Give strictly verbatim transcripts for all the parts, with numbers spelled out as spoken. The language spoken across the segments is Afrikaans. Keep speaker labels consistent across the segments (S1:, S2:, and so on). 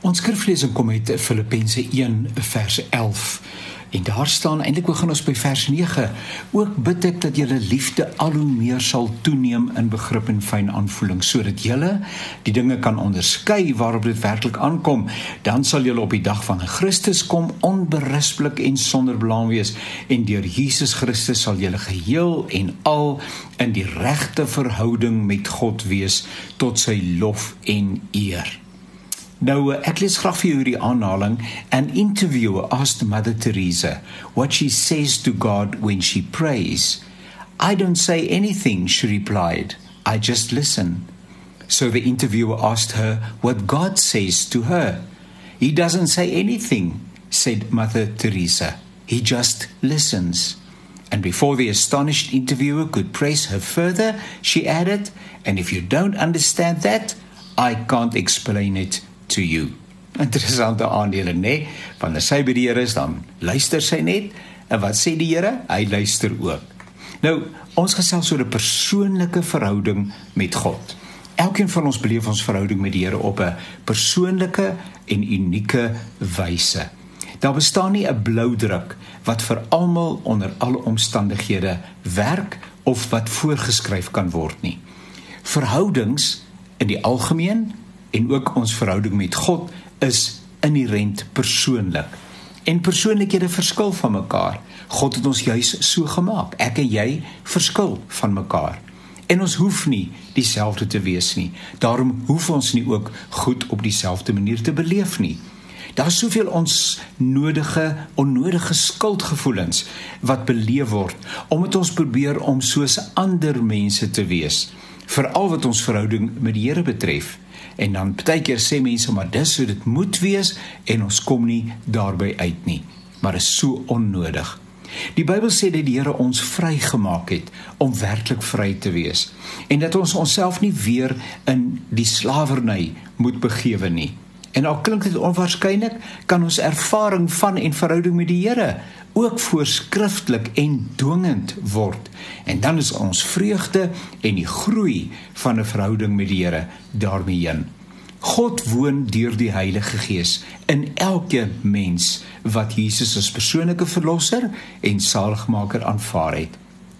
S1: Ons skriflesing kom uit Filippense een vers elf. En daar staan, eintlik begin ons by vers nege. Ook bid ek dat julle liefde al hoe meer sal toeneem in begrip en fyn aanvoeling, sodat julle die dinge kan onderskei waarop dit werklik aankom. Dan sal julle op die dag van Christus kom onberispelik en sonder blaam wees, en deur Jesus Christus sal julle geheel en al in die regte verhouding met God wees, tot sy lof en eer. Nou, ek lees graag vir jou hierdie aanhaling. An interviewer asked Mother Teresa what she says to God when she prays. I don't say anything, she replied. I just listen. So the interviewer asked her what God says to her. He doesn't say anything, said Mother Teresa. He just listens. And before the astonished interviewer could press her further, she added, and if you don't understand that, I can't explain it to you. Interessante aandele, nee? Wanneer sy by die Here is, dan luister sy net, en wat sê die Here? Hy luister ook. Nou, ons gesels oor 'n persoonlike verhouding met God. Elkeen van ons beleef ons verhouding met die Here op 'n persoonlike en unieke wyse. Daar bestaan nie 'n bloudruk wat vir almal onder alle omstandighede werk of wat voorgeskryf kan word nie. Verhoudings in die algemeen en ook ons verhouding met God is inherent persoonlik. En persoonlikhede verskil van mekaar. God het ons juis so gemaak. Ek en jy verskil van mekaar. En ons hoef nie dieselfde te wees nie. Daarom hoef ons nie ook goed op dieselfde manier te beleef nie. Daar is soveel ons nodige, onnodige skuldgevoelens wat beleef word, omdat ons probeer om soos ander mense te wees, veral wat ons verhouding met die Here betref. En dan partykeer sê mense, maar dis so dit moet wees, en ons kom nie daarby uit nie. Maar is so onnodig. Die Bybel sê dat die Here ons vrygemaak het om werklik vry te wees, en dat ons onsself nie weer in die slawerny moet begewe nie. En al klink dit onwaarskynlik, kan ons ervaring van en verhouding met die Here ook voorskriftelik en dwingend word. En dan is ons vreugde en die groei van 'n verhouding met die Here daarmee heen. God woon deur die Heilige Gees in elke mens wat Jesus as persoonlike verlosser en saligmaker aanvaar het.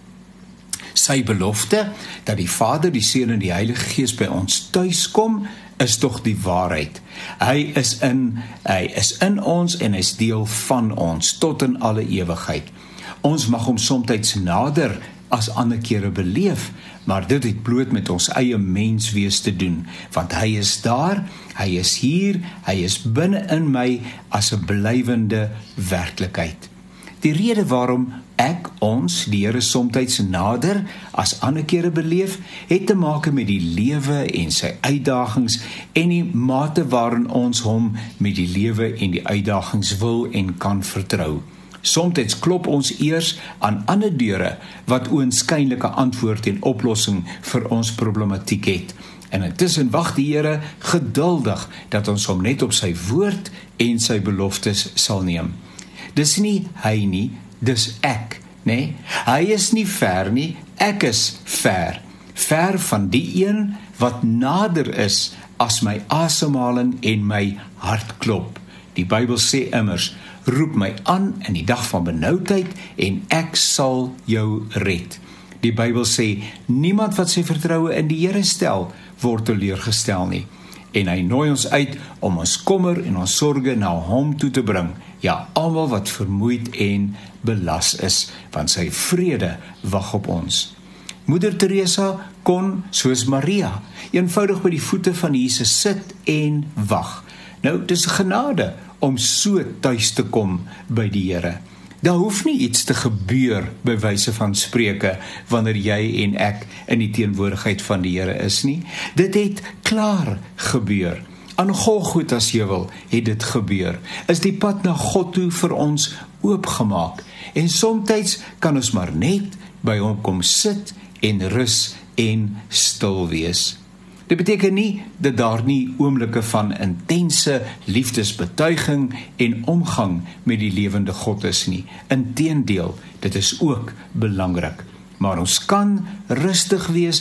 S1: Sy belofte dat die Vader, die Seun en die Heilige Gees by ons tuis kom, is tog die waarheid. Hy is in, hy is in ons en hy is deel van ons tot in alle ewigheid. Ons mag hom soms nader as ander kere beleef, maar dit het bloot met ons eie menswees te doen, want hy is daar, hy is hier, hy is binne in my as 'n blywende werklikheid. Die rede waarom ek ons, die Here, soms nader as ander kere beleef, het te maak met die lewe en sy uitdagings en die mate waarin ons hom met die lewe en die uitdagings wil en kan vertrou. Soms klop ons eers aan ander deure wat oënskynlike antwoord en oplossing vir ons problematiek het. En intussen wag die Here geduldig dat ons hom net op sy woord en sy beloftes sal neem. Dis nie hy nie, dis ek, nee? Hy is nie ver nie, ek is ver. Ver van die een wat nader is as my asemhaling en my hartklop. Die Bybel sê immers, roep my aan in die dag van benoudheid en ek sal jou red. Die Bybel sê, niemand wat sy vertroue in die Here stel, word teleurgestel nie. En hy nooi ons uit om ons kommer en ons sorge na hom toe te bring. Ja, almal wat vermoeid en belas is, want sy vrede wag op ons. Moeder Teresa kon, soos Maria, eenvoudig by die voete van Jesus sit en wag. Nou, dis genade om so tuis te kom by die Here. Daar hoef nie iets te gebeur by wyse van spreuke wanneer jy en ek in die teenwoordigheid van die Here is nie. Dit het klaar gebeur. Aan Golgotha's heuwel het dit gebeur. Is die pad na God toe vir ons oopgemaak. En soms kan ons maar net by hom kom sit en rus en stil wees. Dit beteken nie dat daar nie oomblikke van intense liefdesbetuiging en omgang met die lewende God is nie. Inteendeel, dit is ook belangrik. Maar ons kan rustig wees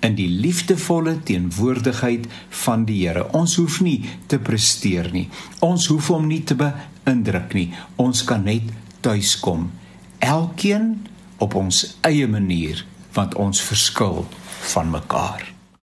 S1: in die liefdevolle teenwoordigheid van die Here. Ons hoef nie te presteer nie. Ons hoef hom nie te beïndruk nie. Ons kan net tuiskom. Elkeen op ons eie manier, want ons verskil van mekaar.